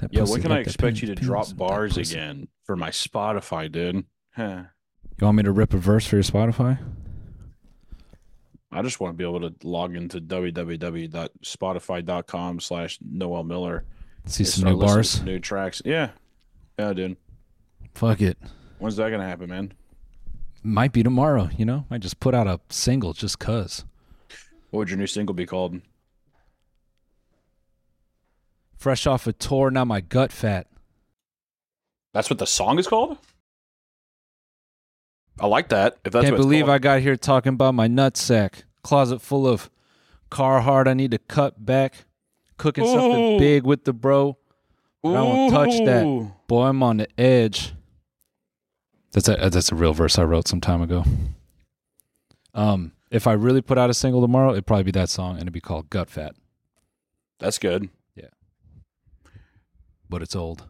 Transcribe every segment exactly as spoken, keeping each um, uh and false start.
That Yeah, pussy when can got I the expect pins, you to pins, drop that bars pussy. again for my Spotify, dude? Huh. You want me to rip a verse for your Spotify? I just want to be able to log into www.spotify.com slash Noel Miller See and some start new listening to bars. some new tracks. Yeah. Yeah, dude. Fuck it. When's that going to happen, man? Might be tomorrow, you know? I just put out a single just cuz. What would your new single be called? Fresh off a tour, now my gut fat. That's what the song is called? I like that. If that's Can't what it's believe called. I got here talking about my nutsack. Closet full of Carhartt I need to cut back. Cooking Ooh. something big with the bro. But I won't touch that. Ooh. Boy, I'm on the edge. That's a that's a real verse I wrote some time ago. Um, if I really put out a single tomorrow, it'd probably be that song, and it'd be called Gut Fat. That's good. But it's old.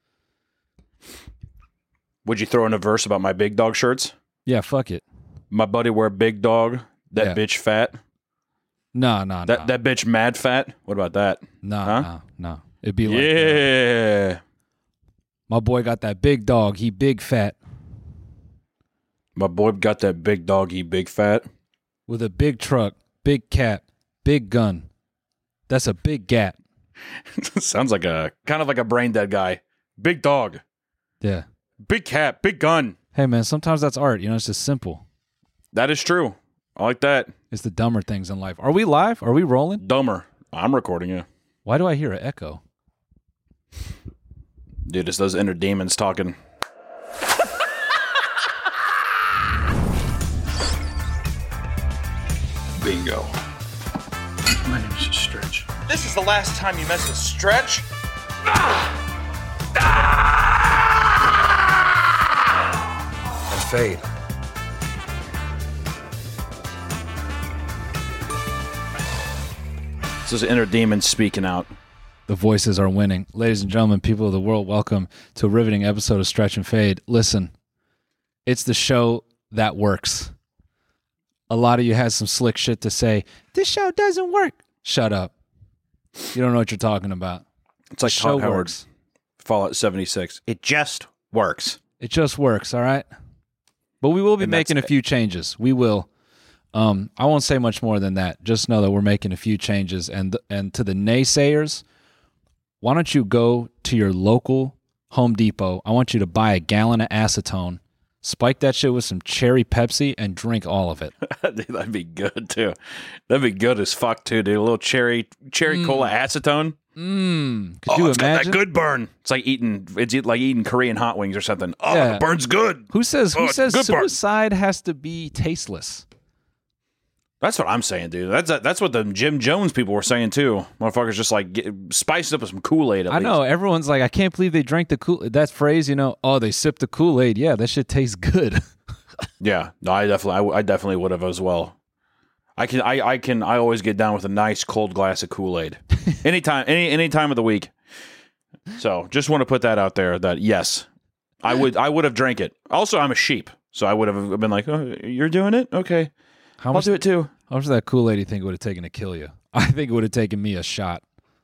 Would you throw in a verse about my big dog shirts? Yeah, fuck it. My buddy wear big dog. That Yeah. bitch fat. Nah, nah, That nah. that bitch mad fat. What about that? Nah, Huh? nah, nah. It'd be like, uh, Yeah. my boy got that big dog. He big fat My boy got that big doggy, big fat. with a big truck, big cat, big gun. That's a big gat. Sounds like a kind of like a brain dead guy. Big dog, Yeah. big cat, big gun. Hey, man, sometimes that's art. You know, it's just simple. That is true. I like that. It's the dumber things in life. Are we live? Are we rolling? Dumber. I'm recording you. Why do I hear an echo? Dude, it's those inner demons talking. Bingo. My name's Stretch. This is the last time you mess with Stretch. And fade. It's those inner demons speaking out. The voices are winning. Ladies and gentlemen, people of the world, welcome to a riveting episode of Stretch and Fade. Listen, it's the show that works. A lot of you had some slick shit to say. This show doesn't work. Shut up. You don't know what you're talking about. It's like The show Todd Howard, works. Fallout seventy-six. It just works. It just works, all right? But we will be And that's making a it. few changes. We will. Um, I won't say much more than that. Just know that we're making a few changes. And and to the naysayers, why don't you go to your local Home Depot? I want you to buy a gallon of acetone, spike that shit with some cherry Pepsi, and drink all of it. Dude, that'd be good too. That'd be good as fuck too, dude. A little cherry cherry cola acetone. Mmm. Could Oh, you it's got imagine? that good burn. It's like eating. It's like eating Korean hot wings or something. Oh, Yeah. the burn's good. Who says Oh, who it's says good burn. suicide has to be tasteless? That's what I'm saying, dude. That's that's what the Jim Jones people were saying too. Motherfuckers just like get, spice it up with some Kool Aid. I know everyone's like, I can't believe they drank the Kool. That phrase, you know, oh, they sipped the Kool Aid. Yeah, that shit tastes good. Yeah, no, I definitely, I, w- I definitely would have as well. I can, I, I can, I always get down with a nice cold glass of Kool Aid, anytime, any, any time of the week. So, just want to put that out there that yes, I would, I would have drank it. Also, I'm a sheep, so I would have been like, oh, you're doing it, okay, How I'll much? do it too. How much of that Kool Aid do you think it would have taken to kill you? I think it would have taken me a shot.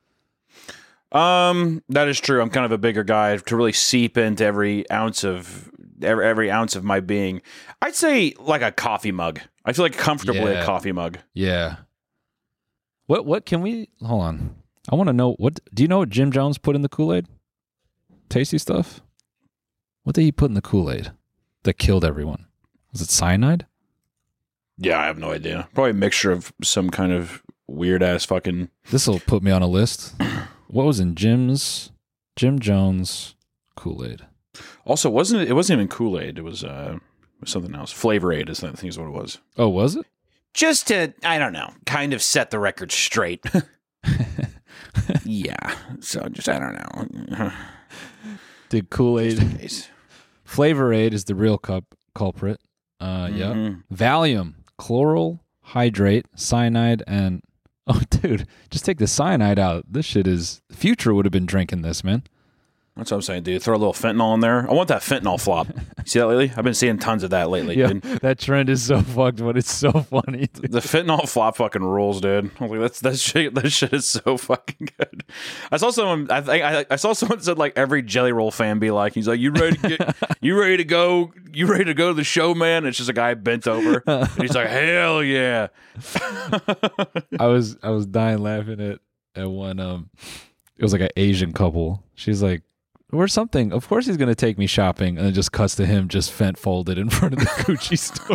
Um, that is true. I'm kind of a bigger guy to really seep into every ounce of every, every ounce of my being. I'd say like a coffee mug. I feel like comfortably Yeah. a coffee mug. Yeah. What? What can we? Hold on. I want to know what. Do you know what Jim Jones put in the Kool Aid? Tasty stuff. What did he put in the Kool Aid that killed everyone? Was it cyanide? Yeah, I have no idea. Probably a mixture of some kind of weird ass fucking. This will put me on a list. What was in Jim's Jim Jones Kool Aid? Also, wasn't it? It wasn't even Kool Aid. It was uh, it was something else. Flavor Aid is that thing is what it was. Oh, was it? Just to, I don't know, kind of set the record straight. Yeah. So just I don't know. Did Kool Aid? Case. Flavor Aid is the real cup culprit. Uh, yeah. Mhm. Valium, chloral hydrate, cyanide, and oh, dude, just take the cyanide out. This shit is. Future would have been drinking this, man. That's what I'm saying, dude. Throw a little fentanyl in there. I want that fentanyl flop. See that lately? I've been seeing tons of that lately, Yeah, dude. that trend is so fucked, but it's so funny. Dude. The fentanyl flop fucking rules, dude. I was like, that's that shit. That shit is so fucking good. I saw someone. I think I, I saw someone said like every Jelly Roll fan be like, he's like, you ready to get, you ready to go, you ready to go to the show, man? And it's just a guy bent over, and he's like, hell yeah. I was I was dying laughing at at one. Um, it was like an Asian couple. She's like, or something. Of course he's gonna take me shopping, and it just cuts to him just fent folded in front of the Gucci store.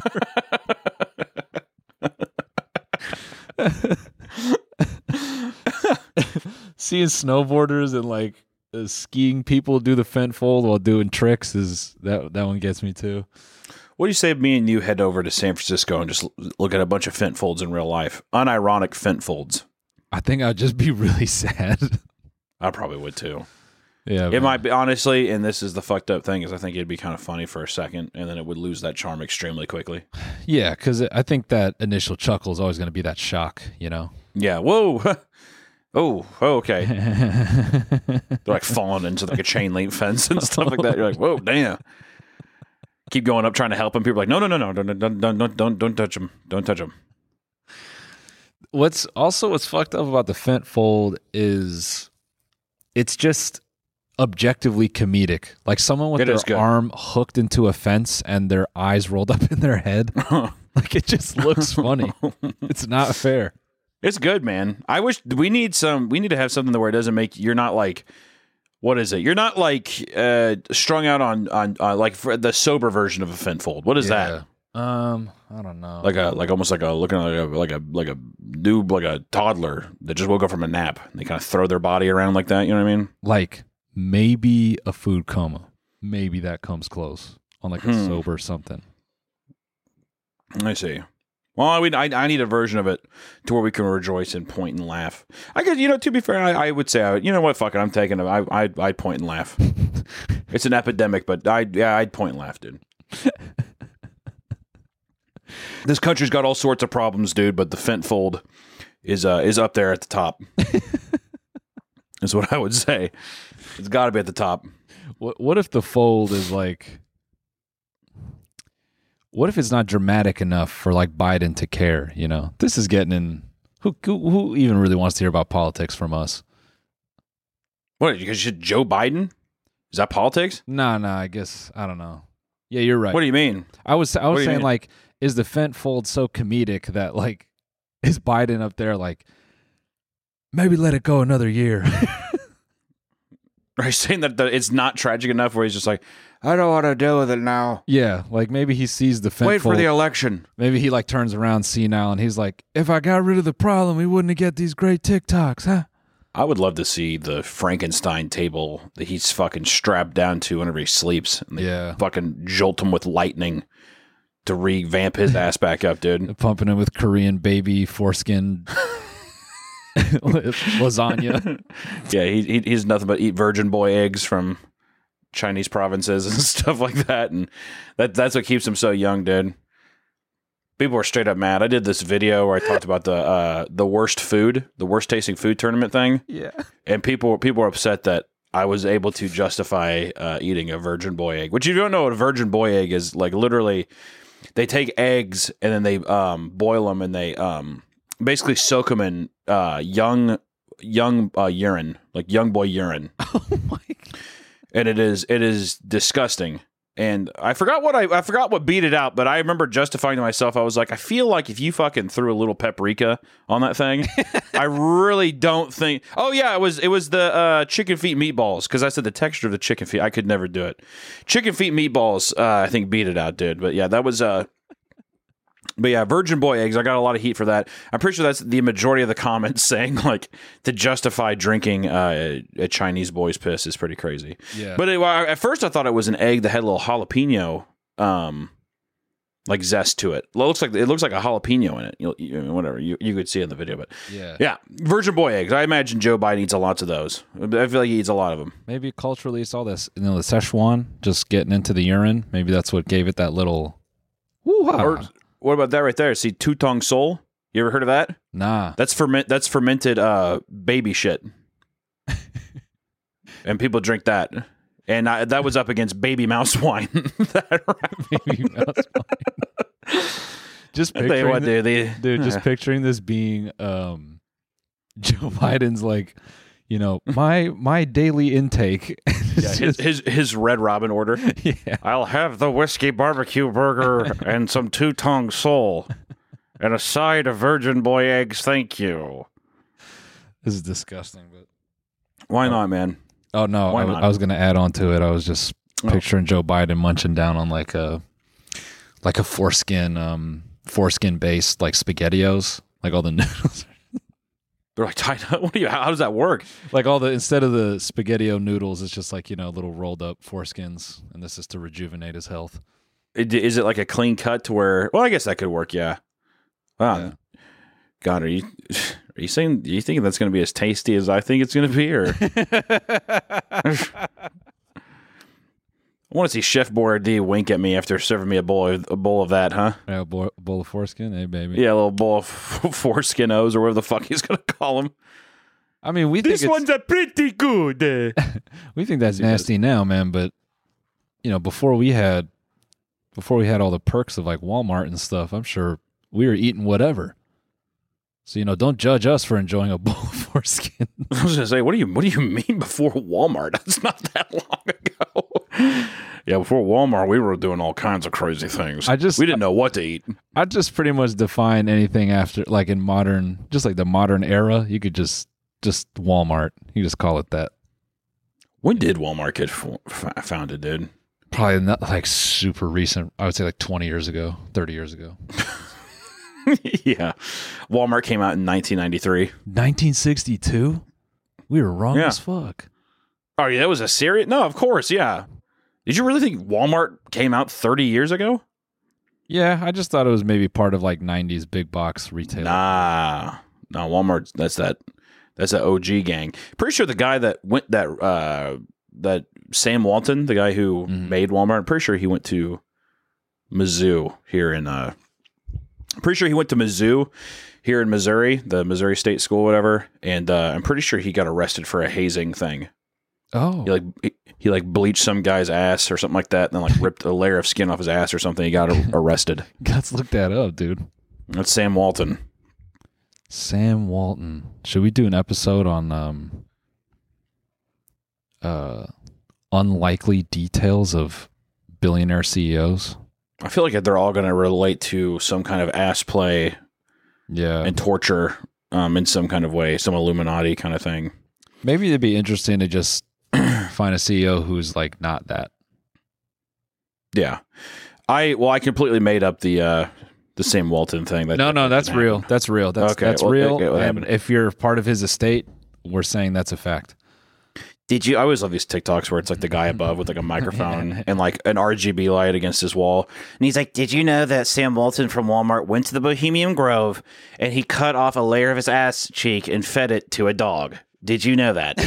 Seeing snowboarders and like uh, skiing people do the fent fold while doing tricks is that that one gets me too. What do you say if me and you head over to San Francisco and just look at a bunch of fent folds in real life? Unironic fent folds. I think I'd just be really sad. I probably would too. Yeah, It man. might be, honestly, and this is the fucked up thing, is I think it'd be kind of funny for a second, and then it would lose that charm extremely quickly. Yeah, because I think that initial chuckle is always going to be that shock, you know? Yeah, whoa. Oh, okay. They're like falling into like a chain link fence and stuff like that. You're like, whoa, damn. Keep going up trying to help them. People are like, no, no, no, no, don't, don't, don't, don't, don't, don't touch them. Don't touch them. What's also what's fucked up about the fent fold is it's just objectively comedic. Like someone with It is their good. arm hooked into a fence and their eyes rolled up in their head. Like it just looks funny. It's not fair. It's good, man. I wish we need some, we need to have something where it doesn't make, you're not like, what is it? You're not like uh, strung out on, on uh, like for the sober version of a fent fold. What is that? Um, I don't know. Like a, like almost like a, looking like a, like a, like a noob, like a toddler that just woke up from a nap. And they kind of throw their body around like that. You know what I mean? like maybe a food coma. Maybe that comes close on like a Hmm. sober something. I see. Well, I, would, I I need a version of it to where we can rejoice and point and laugh. I guess, you know, to be fair, I, I would say, I would, you know what, fuck it, I'm taking it. I, I'd, I'd point and laugh. It's an epidemic, but I yeah, I'd point and laugh, dude. This country's got all sorts of problems, dude, but the fent fold is uh, is up there at the top. Is what I would say. It's got to be at the top. What what if the fold is like what if it's not dramatic enough for like Biden to care, you know? This is getting in who who, who even really wants to hear about politics from us? What, because Joe Biden? Is that politics? Nah, nah, I guess I don't know. Yeah, you're right. What do you mean? I was I what was do you saying mean? like is the fent fold so comedic that like is Biden up there like maybe let it go another year? Are you saying that the, it's not tragic enough where he's just like, I don't want to deal with it now. Yeah, like maybe he sees the fent Wait fold. for the election. Maybe he like turns around senile and he's like, if I got rid of the problem, we wouldn't get these great TikToks, huh? I would love to see the Frankenstein table that he's fucking strapped down to whenever he sleeps. And they Yeah. fucking jolt him with lightning to revamp his ass back up, dude. Pumping him with Korean baby foreskin lasagna. Yeah, he, he he's nothing but eat Virgin Boy eggs from Chinese provinces and stuff like that. And that that's what keeps him so young, dude. People were straight up mad. I did this video where I talked about the uh, the worst food, the worst tasting food tournament thing. Yeah. And people people were upset that I was able to justify uh, eating a Virgin Boy egg. Which, if you don't know what a Virgin Boy egg is, like literally, they take eggs and then they um, boil them and they um, basically soak them in uh, young young uh, urine, like young boy urine. Oh my God. And it is it is disgusting. And I forgot what I I forgot what beat it out, but I remember justifying to myself. I was like, I feel like if you fucking threw a little paprika on that thing, I really don't think. Oh yeah, it was it was the uh, chicken feet meatballs, because I said the texture of the chicken feet. I could never do it. Chicken feet meatballs, uh, I think beat it out, dude. But yeah, that was. Uh, But yeah, Virgin Boy eggs, I got a lot of heat for that. I'm pretty sure that's the majority of the comments saying, like, to justify drinking uh, a Chinese boy's piss is pretty crazy. Yeah. But it, well, at first I thought it was an egg that had a little jalapeno, um, like zest to it. It looks like it looks like a jalapeno in it. You'll, you, whatever you you could see in the video, but Yeah. yeah, Virgin Boy eggs. I imagine Joe Biden eats a lot of those. I feel like he eats a lot of them. Maybe culturally it's all this, you know, the Szechuan just getting into the urine. Maybe that's what gave it that little woo-ha. Or what about that right there? See, Tutong Sol. You ever heard of that? Nah. That's ferment. That's fermented uh, baby shit, and people drink that. And I, that was up against Baby Mouse Wine. that Baby Mouse Wine. Just I tell you picturing, what, the- dude. They, dude, just picturing this being um, Joe Biden's like, you know, my my daily intake. yeah, his, his his Red Robin order. yeah. I'll have the whiskey barbecue burger and some two-tongue sole and a side of Virgin Boy eggs. Thank you. This is disgusting, but Why not, man? oh no, Why I, not? I was gonna add on to it. I was just Oh. picturing Joe Biden munching down on like a like a foreskin um foreskin based like SpaghettiOs, like all the noodles. They're like, "Ty- what do you? How does that work? Like all the instead of the SpaghettiO noodles, it's just like, you know, little rolled up foreskins, and this is to rejuvenate his health. It- Is it like a clean cut to where? Well, I guess that could work. Yeah. Wow. Yeah. God, are you are you saying? Do you think that's going to be as tasty as I think it's going to be, or? I want to see Chef Boyardee wink at me after serving me a bowl of, a bowl of that, huh? Yeah, a bowl, bowl of foreskin, hey baby. Yeah, a little bowl of foreskin O's or whatever the fuck he's going to call them. I mean, we think it's, a pretty good. we think that's nasty now, man. But you know, before we had before we had all the perks of like Walmart and stuff, I'm sure we were eating whatever. So you know, don't judge us for enjoying a bowl of foreskin. I was going to say, what do you what do you mean before Walmart? That's not that long ago. Yeah, before Walmart, we were doing all kinds of crazy things. I just- we didn't know what to eat. I just pretty much define anything after like in modern, just like the modern era. You could just just Walmart. You just call it that. When did Walmart get f- f- founded, dude? Probably not like super recent. I would say like twenty years ago, thirty years ago. Yeah, Walmart came out in nineteen ninety-three. nineteen sixty-two? We were wrong Yeah. as fuck. Oh, yeah, that was a serious. No, of course, yeah. Did you really think Walmart came out thirty years ago? Yeah, I just thought it was maybe part of like nineties big box retail. Nah, no, Walmart. That's that. That's that O G gang. Pretty sure the guy that went that uh that Sam Walton, the guy who Mhm. made Walmart. I'm pretty sure he went to Mizzou here in. uh Pretty sure he went to Mizzou here in Missouri, the Missouri State School, whatever. And uh, I'm pretty sure he got arrested for a hazing thing. Oh. He like he, he like bleached some guy's ass or something like that, and then like ripped a layer of skin off his ass or something. He got a- arrested. Let's look that up, dude. That's Sam Walton. Sam Walton. Should we do an episode on um uh unlikely details of billionaire C E Os? I feel like they're all going to relate to some kind of ass play Yeah. and torture um, in some kind of way, some Illuminati kind of thing. Maybe it'd be interesting to just find a C E O who's like not that. Yeah, I well, I completely made up the uh, the Sam Walton thing. That No, no, that that's didn't real. happen. That's real. That's Okay, that's well, real. okay, what and happened? if you're part of his estate, we're saying that's a fact. Did you? I always love these TikToks where it's like the guy above with like a microphone and like an R G B light against his wall, and he's like, "Did you know that Sam Walton from Walmart went to the Bohemian Grove and he cut off a layer of his ass cheek and fed it to a dog? Did you know that?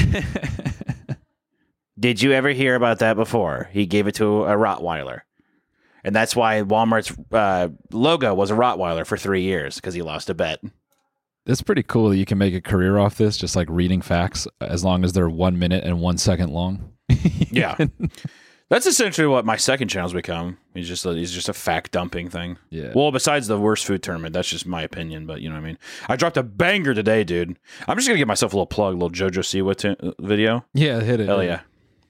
Did you ever hear about that before? He gave it to a Rottweiler, and that's why Walmart's uh, logo was a Rottweiler for three years because he lost a bet." It's pretty cool that you can make a career off this, just like reading facts, as long as they're one minute and one second long. Yeah. That's essentially what my second channel's become. He's just a, he's just a fact dumping thing. Yeah. Well, besides the worst food tournament, that's just my opinion. But you know what I mean. I dropped a banger today, dude. I'm just gonna give myself a little plug, a little JoJo Siwa t- video. Yeah, hit it. Hell yeah.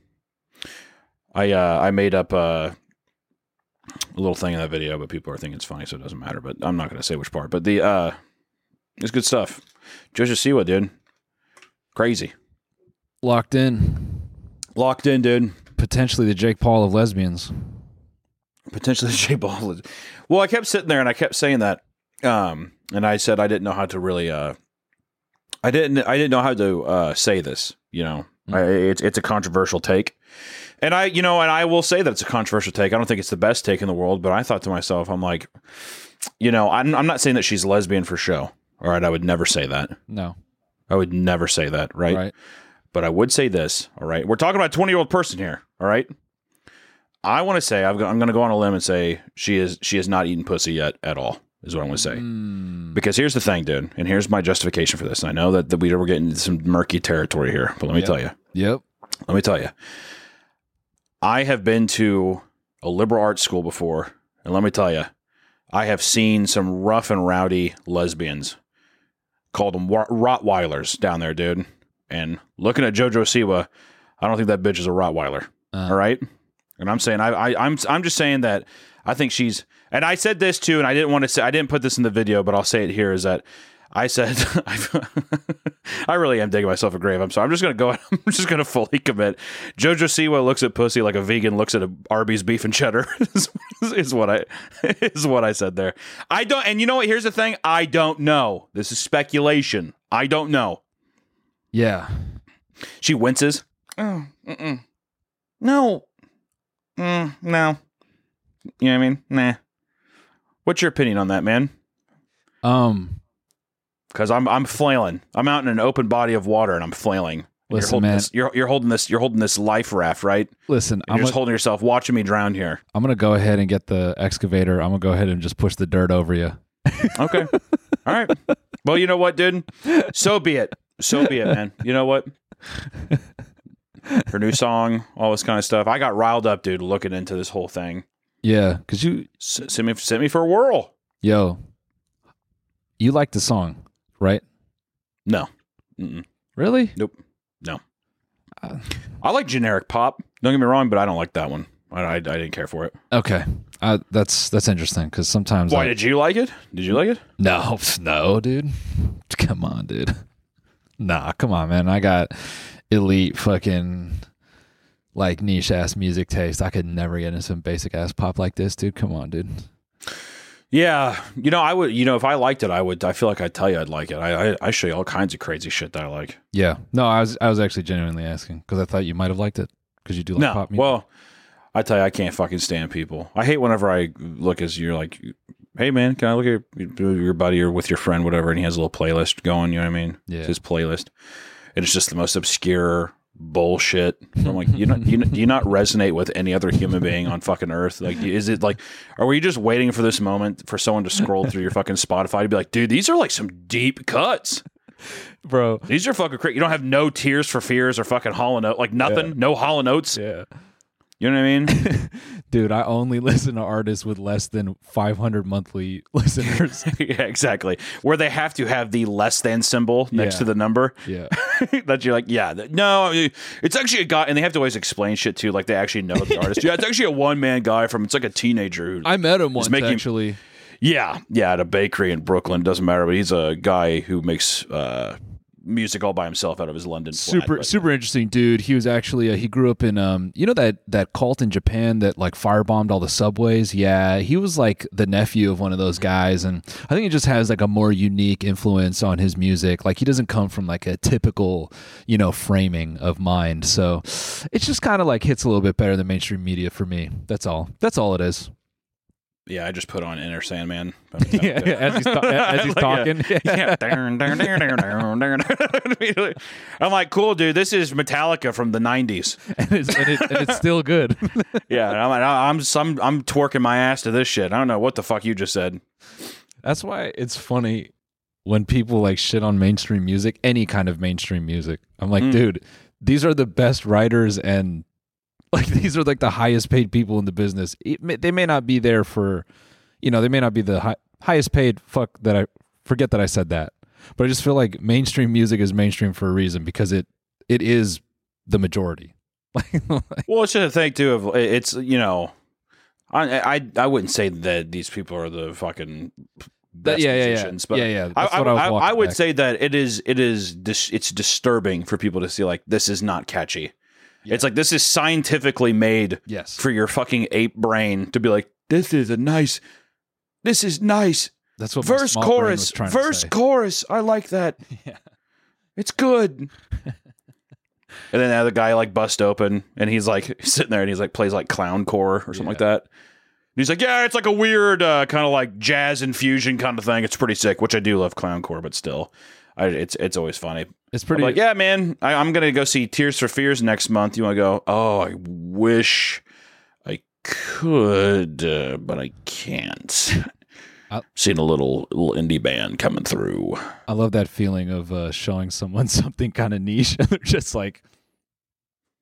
I uh, I made up uh, a little thing in that video, but people are thinking it's funny, so it doesn't matter. But I'm not gonna say which part. But the uh, it's good stuff. JoJo Siwa, dude. Crazy. Locked in. Locked in, dude. Potentially the Jake Paul of lesbians. Potentially J Ball. Well, I kept sitting there and I kept saying that, um, and I said I didn't know how to really, uh, I didn't, I didn't know how to uh, say this. You know, Mm. I, it's it's a controversial take, and I, you know, and I will say that it's a controversial take. I don't think it's the best take in the world, but I thought to myself, I'm like, you know, I'm I'm not saying that she's lesbian for show. All right, I would never say that. No. I would never say that. Right. Right. But I would say this. All right, we're talking about a twenty year old person here. All right. I want to say I've got, I'm going to go on a limb and say she is she has not eaten pussy yet at all. Is what I'm going to say. Mm. Because here's the thing, dude, and here's my justification for this. And I know that, that we we're getting into some murky territory here, but let me Yep. tell you. Yep. Let me tell you. I have been to a liberal arts school before, and let me tell you, I have seen some rough and rowdy lesbians. Called them Rottweilers down there, dude. And looking at JoJo Siwa, I don't think that bitch is a Rottweiler. Uh, all right, and I'm saying I, I I'm I'm just saying that I think she's. And I said this too, and I didn't want to say I didn't put this in the video, but I'll say it here: is that I said I really am digging myself a grave. I'm sorry. I'm just gonna go. I'm just gonna fully commit. JoJo Siwa looks at pussy like a vegan looks at a Arby's beef and cheddar. is, is what I is what I said there. I don't. And you know what? Here's the thing. I don't know. This is speculation. I don't know. Yeah. She winces. Oh, mm-mm. No. Mm, no. You know what I mean? Nah. What's your opinion on that, man? Um. Because I'm I'm flailing. I'm out in an open body of water and I'm flailing. Listen, you're holding man. This, you're you're holding this. You're holding this life raft, right? Listen, And I'm you're just gonna, holding yourself, watching me drown here. I'm gonna go ahead and get the excavator. I'm gonna go ahead and just push the dirt over you. Okay. All right. Well, you know what, dude? So be it. So be it, man. You know what? Her new song, all this kind of stuff. I got riled up, dude, looking into this whole thing. Yeah, cause you S- send me send me for a whirl. Yo, you like the song, right? No. Mm-mm. Really? Nope. No. Uh, I like generic pop. Don't get me wrong, but I don't like that one. I, I, I didn't care for it. Okay, uh, that's that's interesting because sometimes. Why I, did you like it? Did you like it? No, no, dude. Come on, dude. Nah, come on, man. I got elite fucking like niche ass music taste. I could never get into some basic ass pop like this, dude. Come on, dude. Yeah, you know, I would. You know, if I liked it, I would. I feel like I'd tell you I'd like it. I I, I show you all kinds of crazy shit that I like. Yeah. No, I was I was actually genuinely asking because I thought you might have liked it because you do like No, pop music. well, I tell you, I can't fucking stand people. I hate whenever I look as you're like, hey man, can I look at your buddy or with your friend, whatever, and he has a little playlist going. You know what I mean? Yeah. It's his playlist, and it's just the most obscure bullshit. I'm like, you know, you do you not resonate with any other human being on fucking earth? Like, is it like, are we just waiting for this moment for someone to scroll through your fucking Spotify to be like, dude, these are like some deep cuts, bro. These are fucking crazy. You don't have no Tears for Fears or fucking Hall and Oates, like nothing, Yeah. no Hall and Oates. Yeah. You know what I mean? Dude, I only listen to artists with less than five hundred monthly listeners. Yeah, exactly. Where they have to have the less than symbol next Yeah. to the number. Yeah. That you're like, yeah, th- no, it's actually a guy, and they have to always explain shit too, like they actually know the artist. Yeah, it's actually a one man guy from. It's like a teenager who. I met him once, making- actually. Yeah, yeah, at a bakery in Brooklyn. Doesn't matter, but he's a guy who makes uh, music all by himself out of his London flat, Super, but- super interesting dude. He was actually, uh, he grew up in, um, you know, that, that cult in Japan that like firebombed all the subways. Yeah. He was like the nephew of one of those guys. And I think he just has like a more unique influence on his music. Like he doesn't come from like a typical, you know, framing of mind. So it's just kind of like hits a little bit better than mainstream media for me. That's all. That's all it is. Yeah, I just put on Inner Sandman. Yeah, yeah, as he's, ta- as he's Like, talking. yeah. Yeah. I'm like, cool, dude. This is Metallica from the nineties. and, it's, and, it, and it's still good. Yeah, and I'm like, I'm some, I'm twerking my ass to this shit. I don't know what the fuck you just said. That's why it's funny when people like shit on mainstream music, any kind of mainstream music. I'm like, Mm. dude, these are the best writers and like these are like the highest paid people in the business. It may, they may not be there for, you know, they may not be the hi- highest paid. Fuck that. I forget that I said that, but I just feel like mainstream music is mainstream for a reason because it it is the majority. Like, Well, it's just a thing too of it's you know, I I I wouldn't say that these people are the fucking best yeah, yeah, yeah. musicians, but Yeah, yeah. I, That's I, what I was I, walking I would back. say that it is it is dis, it's disturbing for people to see like this is not catchy. It's like this is scientifically made yes. for your fucking ape brain to be like this is a nice, this is nice. That's what my Verse small brain was chorus, trying to verse say. chorus. I like that. Yeah. It's good. And then the other guy like bust open and he's like sitting there and he's like plays like clowncore or something like Yeah. that. And he's like, yeah, it's like a weird uh, kind of like jazz infusion kind of thing. It's pretty sick, which I do love clowncore, but still, I, it's it's always funny. It's I'm pretty. like, yeah, man, I, I'm gonna go see Tears for Fears next month. You want to go? Oh, I wish I could, uh, but I can't. I- Seen a little little indie band coming through. I love that feeling of uh, showing someone something kind of niche and they're just like,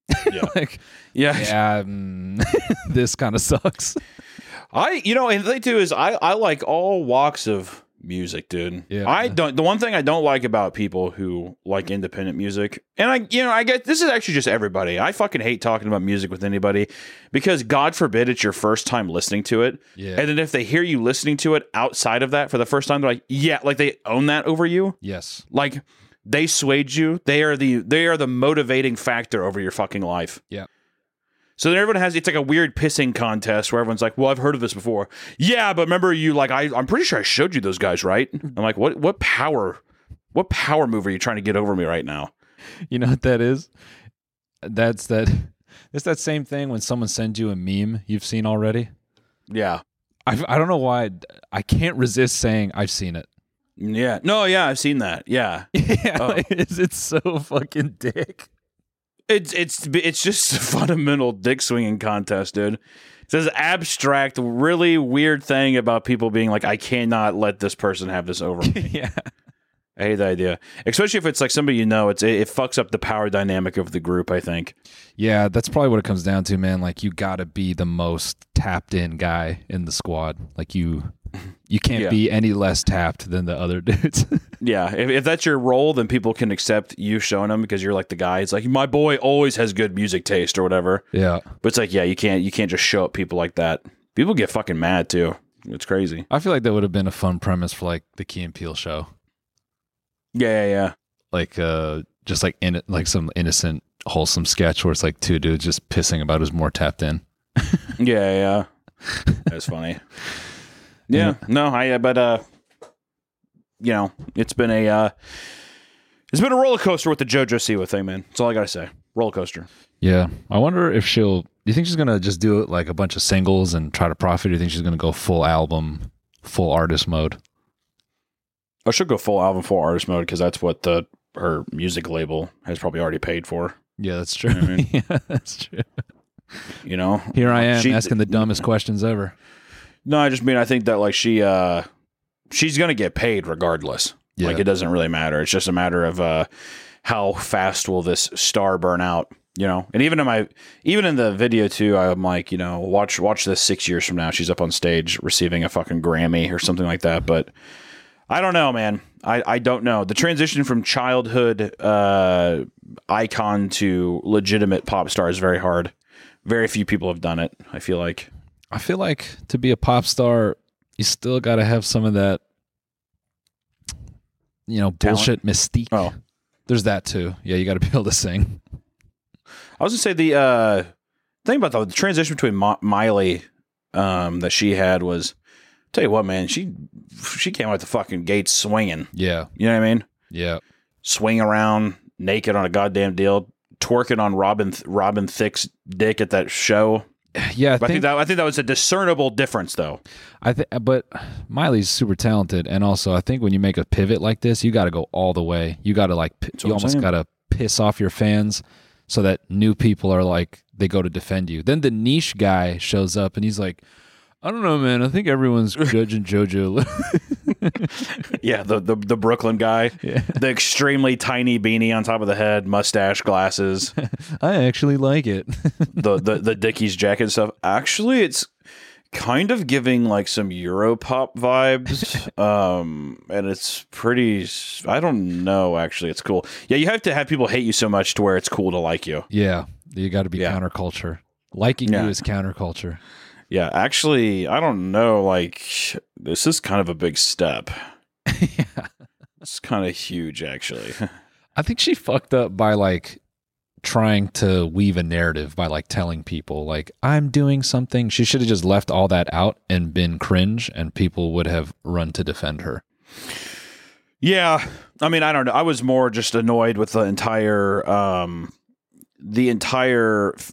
Yeah. like, Yeah. yeah, mm, this kind of sucks. I, you know, and the thing too is I, I like all walks of music, dude. Yeah. I don't, the one thing I don't like about people who like independent music, and I, you know, I get, this is actually just everybody. I fucking hate talking about music with anybody because God forbid it's your first time listening to it. Yeah. And then if they hear you listening to it outside of that for the first time, they're like, yeah, like they own that over you. Yes. Like they swayed you. They are the, they are the motivating factor over your fucking life. Yeah. So then everyone has, it's like a weird pissing contest where everyone's like, well, I've heard of this before. Yeah, but remember you like, I, I'm pretty sure I showed you those guys, right? I'm like, what, what power, what power move are you trying to get over me right now? You know what that is? That's that. It's that same thing when someone sends you a meme you've seen already. Yeah. I I don't know why I can't resist saying I've seen it. Yeah. No, yeah, I've seen that. Yeah. Yeah, Oh. like, it's, it's so fucking dick. It's, it's, it's just a fundamental dick swinging contest, dude. It's this abstract, really weird thing about people being like, I cannot let this person have this over me. Yeah. I hate the idea, especially if it's like somebody you know. It's it, it fucks up the power dynamic of the group, I think. Yeah, that's probably what it comes down to, man. Like you got to be the most tapped in guy in the squad. Like you, you can't Yeah. be any less tapped than the other dudes. Yeah, if, if that's your role, then people can accept you showing them because you're like the guy. It's like my boy always has good music taste or whatever. Yeah, But it's like, yeah, you can't you can't just show up people like that. People get fucking mad too. It's crazy. I feel like that would have been a fun premise for like the Key and Peele show. Yeah, yeah, yeah. Like, uh, just like in like some innocent, wholesome sketch where it's like two dudes just pissing about who's more tapped in. Yeah, yeah. That's funny. Yeah, no, I. But uh, you know, it's been a uh, it's been a roller coaster with the JoJo Siwa thing, man. That's all I gotta say. Roller coaster. Yeah, I wonder if she'll. Do you think she's gonna just do it like a bunch of singles and try to profit? Or do you think she's gonna go full album, full artist mode? I should go full album, full artist mode because that's what the her music label has probably already paid for. Yeah, that's true. I mean- Yeah, that's true. You know, Here I am She- asking the dumbest questions ever. No, I just mean I think that like she uh she's gonna get paid regardless. Yeah. Like it doesn't really matter. It's just a matter of uh how fast will this star burn out, you know? And even in my even in the video too, I'm like, you know, watch watch this six years from now. She's up on stage receiving a fucking Grammy or something like that. But I don't know, man. I, I don't know. The transition from childhood uh icon to legitimate pop star is very hard. Very few people have done it, I feel like. I feel like to be a pop star, you still got to have some of that, you know, bullshit mystique. Oh. There's that too. Yeah, you got to be able to sing. I was gonna say the uh, thing about the, the transition between Ma- Miley um, that she had was, tell you what, man, she she came out the fucking gates swinging. Yeah, You know what I mean? yeah, Swing around naked on a goddamn deal, twerking on Robin Robin Thicke's dick at that show. yeah. I But I think think, that I think that was a discernible difference, though. I think, but Miley's super talented, and also I think when you make a pivot like this, you got to go all the way. You got to like, p- what you I'm almost saying. got to piss off your fans so that new people are like they go to defend you. Then the niche guy shows up, and he's like, I don't know, man. I think everyone's judging JoJo. Yeah, the the, the Brooklyn guy, Yeah. the extremely tiny beanie on top of the head, mustache, glasses. I actually like it. the the the Dickies jacket and stuff. Actually, it's kind of giving like some Europop vibes. um, and it's pretty. I don't know. Actually, it's cool. Yeah, you have to have people hate you so much to where it's cool to like you. Yeah, you got to be Yeah. counterculture. Liking Yeah. you is counterculture. Yeah, actually, I don't know. Like, this is kind of a big step. Yeah. It's kind of huge, actually. I think she fucked up by like trying to weave a narrative by like telling people like I'm doing something. She should have just left all that out and been cringe, and people would have run to defend her. Yeah, I mean, I don't know. I was more just annoyed with the entire, um, the entire f-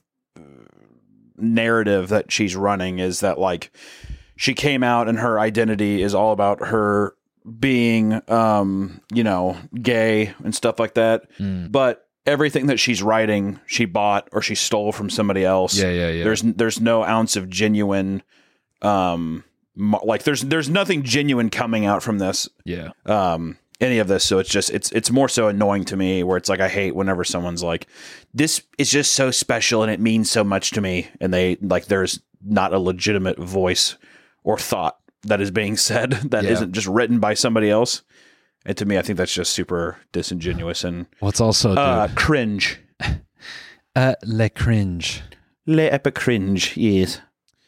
narrative that she's running is that like she came out and her identity is all about her being, um, you know, gay and stuff like that. Mm. But everything that she's writing, she bought or she stole from somebody else. Yeah, yeah, yeah. There's there's no ounce of genuine, um, mo- like there's there's nothing genuine coming out from this. yeah. Um, any of this. So it's just it's it's more so annoying to me, where it's like I hate whenever someone's like, this is just so special and it means so much to me, and they like there's not a legitimate voice or thought that is being said that Yeah. isn't just written by somebody else. And to me, I think that's just super disingenuous and What's also dude, uh, cringe. uh, le cringe. Le epic cringe, yes.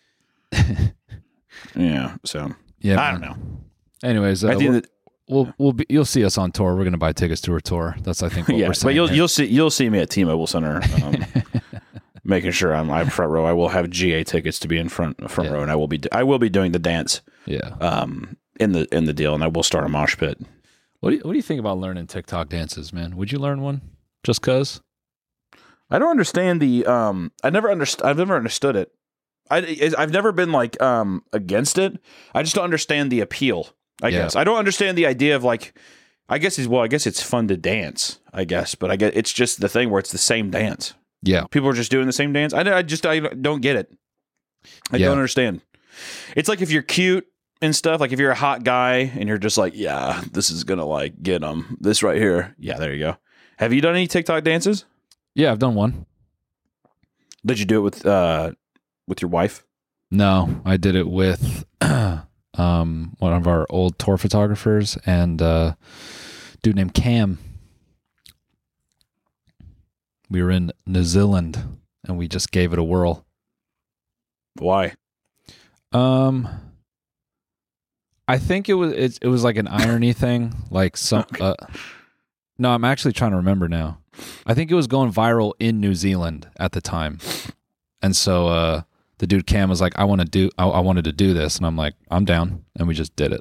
Yeah, so Yeah, I man. don't know. Anyways, uh, I think we'll, that we'll we'll be, you'll see us on tour. We're gonna buy tickets to our tour. That's I think what yeah, we're saying. but you'll here. you'll see you'll see me at T-Mobile Center, um, making sure I'm, I'm front row. I will have G A tickets to be in front front Yeah. row, and I will be I will be doing the dance yeah. um, in the in the deal, and I will start a mosh pit. What do you, what do you think about learning TikTok dances, man? Would you learn one just cause? I don't understand the um. I never underst- I've never understood it. I I've never been like um against it. I just don't understand the appeal. I Yeah. guess I don't understand the idea of like. I guess it's well. I guess it's fun to dance. I guess, but I get it's just the thing where it's the same dance. Yeah. People are just doing the same dance. I, I just I don't get it. I Yeah. don't understand. It's like if you're cute and stuff, like if you're a hot guy and you're just like, yeah, this is gonna like get them. This right here. Yeah, there you go. Have you done any TikTok dances? Yeah, I've done one. Did you do it with uh with your wife? No, I did it with um one of our old tour photographers and uh dude named Cam. We were in New Zealand and we just gave it a whirl. Why? Um I think it was it, it was like an irony thing, like some uh, no, I'm actually trying to remember now. I think it was going viral in New Zealand at the time. And so uh the dude Cam was like, I want to do I, I wanted to do this, and I'm like, I'm down, and we just did it.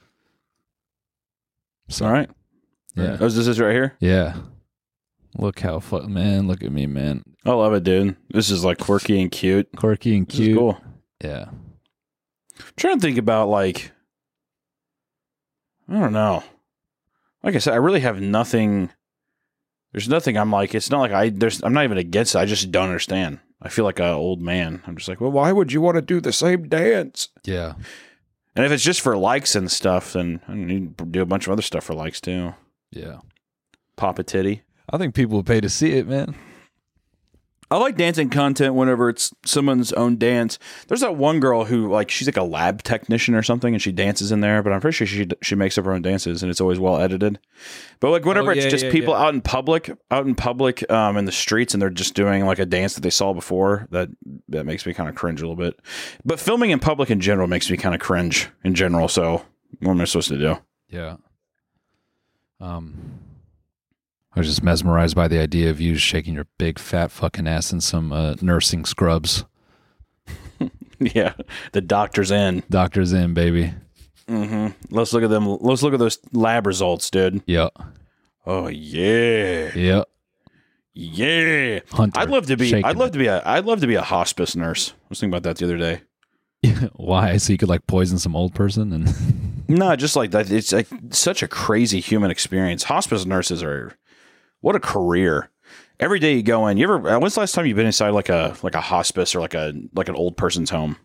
So All right. yeah. Oh, is this right here? Yeah. Look how fun, man. Look at me, man. I love it, dude. This is like quirky and cute. Quirky and This is cute. cool. Yeah. I'm trying to think about like I don't know. Like I said, I really have nothing. There's nothing I'm like. It's not like I. There's. I'm not even against it. I just don't understand. I feel like an old man. I'm just like, well, why would you want to do the same dance? Yeah. And if it's just for likes and stuff, then I need to do a bunch of other stuff for likes too. Yeah. Pop a titty. I think people would pay to see it, man. I like dancing content whenever it's someone's own dance. There's that one girl who, like, she's like a lab technician or something, and she dances in there. But I'm pretty sure she she makes up her own dances, and it's always well edited. But like, whenever Oh, it's yeah, just yeah, people yeah. out in public, out in public, um, in the streets, and they're just doing like a dance that they saw before, that that makes me kind of cringe a little bit. But filming in public in general makes me kind of cringe in general. So what am I supposed to do? Yeah. Um, I was just mesmerized by the idea of you shaking your big fat fucking ass in some uh, nursing scrubs. Yeah, the doctor's in. Doctor's in, baby. Mm-hmm. Let's look at them. Let's look at those lab results, dude. Yep. Oh yeah. Yep. Yeah, Hunter, I'd love to be. shaking I'd love it. to be a. I'd love to be a hospice nurse. I was thinking about that the other day. Why? So you could like poison some old person and No, just like that. It's like such a crazy human experience. Hospice nurses are what a career. Every day you go in. You ever? When's the last time you've been inside like a like a hospice or like a like an old person's home?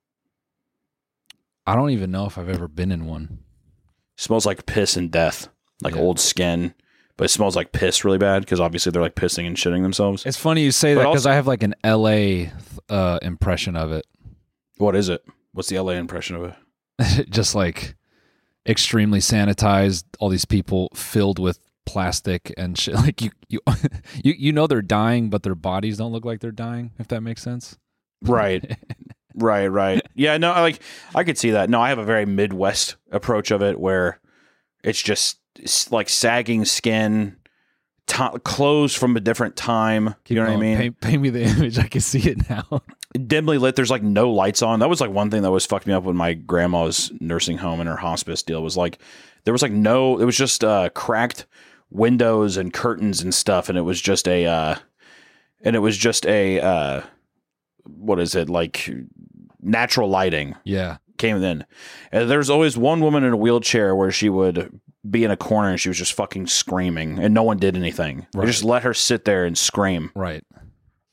I don't even know if I've ever been in one. Smells like piss and death, like Yeah. old skin, but it smells like piss really bad because obviously they're like pissing and shitting themselves. It's funny you say But that because also- I have like an L A uh, impression of it. What is it? What's the L A impression of it? Just like extremely sanitized, all these people filled with plastic and shit. Like you, you, you, you know they're dying, but their bodies don't look like they're dying. If that makes sense. Right. Right, right. Yeah, no, I like I could see that. No, I have a very Midwest approach of it where it's just it's like sagging skin, to- clothes from a different time. Keep you know what I going. mean? Paint, paint me the image. I can see it now. Dimly lit. There's like no lights on. That was like one thing that was fucked me up with my grandma's nursing home and her hospice deal was like there was like no. It was just uh, cracked windows and curtains and stuff, and it was just a uh, and it was just a uh, what is it like natural lighting. Yeah. Came in. And there's always one woman in a wheelchair where she would be in a corner and she was just fucking screaming and no one did anything. They Right. just let her sit there and scream. Right.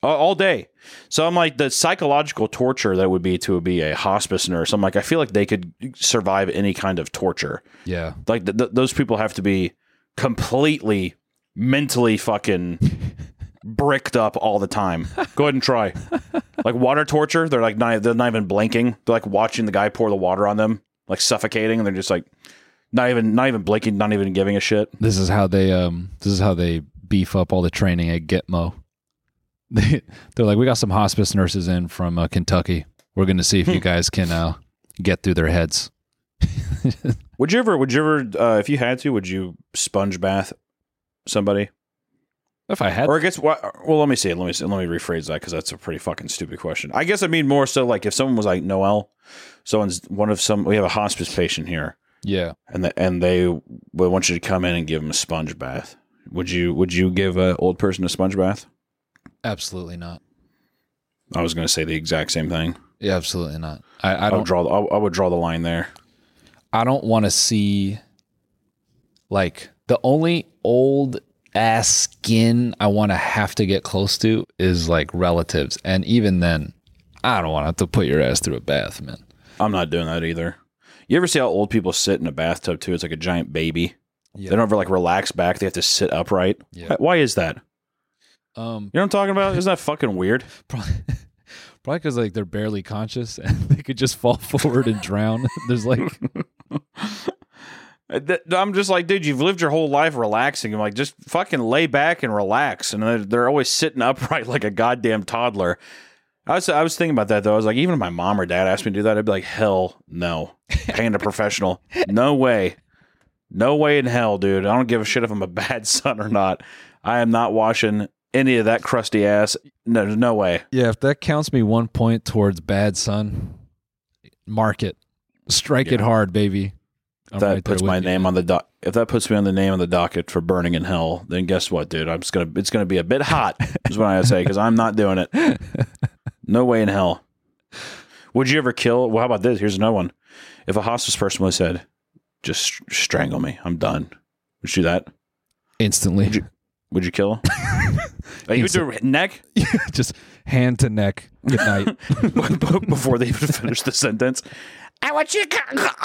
all, all day. So I'm like, the psychological torture that would be to be a hospice nurse. I'm like, I feel like they could survive any kind of torture. Yeah. Like th- th- those people have to be completely mentally fucking bricked up all the time. Go ahead and try. Like water torture. They're like not, they're not even blinking. They're like watching the guy pour the water on them, like suffocating, and they're just like not even not even blinking, not even giving a shit. This is how they um this is how they beef up all the training at Gitmo. They they're like, we got some hospice nurses in from uh, Kentucky. We're going to see if you guys can uh, get through their heads. Would you ever? Would you ever? Uh, if you had to, would you sponge bath somebody? If I had, Or I guess, well, let me see. Let me see, let me rephrase that because that's a pretty fucking stupid question. I guess I mean more so like if someone was like Noel, someone's one of some. We have a hospice patient here, yeah, and the, and they would want you to come in and give them a sponge bath. Would you? Would you give an old person a sponge bath? absolutely not. I was going to say the exact same thing. Yeah, absolutely not. I, I I don't would draw. I, I would draw the line there. I don't want to see like the only old ass skin I want to have to get close to is like relatives, and even then, I don't want to have to put your ass through a bath, man. I'm not doing that either. You ever see how old people sit in a bathtub too? It's like a giant baby. Yeah. They don't ever like relax back. They have to sit upright. Yeah. Why is that? Um, You know what I'm talking about? Isn't that fucking weird? probably probably because like they're barely conscious and they could just fall forward and drown. There's like, I'm just like, dude, you've lived your whole life relaxing. I'm like, just fucking lay back and relax. And they're, they're always sitting upright like a goddamn toddler. I was I was thinking about that though. I was like, even if my mom or dad asked me to do that, I'd be like, hell no. Paying a professional. No way. No way in hell, dude. I don't give a shit if I'm a bad son or not. I am not washing any of that crusty ass. No, there's no way. yeah, if that counts me one point towards bad son, mark it, strike it hard, baby. I'm That right there puts with my you, name man. on the doc. If that puts me on the name on the docket for burning in hell, then guess what, dude? I'm just gonna. It's gonna be a bit hot. Is what I say because I'm not doing it. No way in hell. Would you ever kill? Well, how about this? Here's another one. If a hospice person would have said, "Just str- strangle me. I'm done." Would you do that? Instantly. Would you, would you kill? Like, you would do neck Just hand to neck. Good night. before they even finish the sentence. I want you to.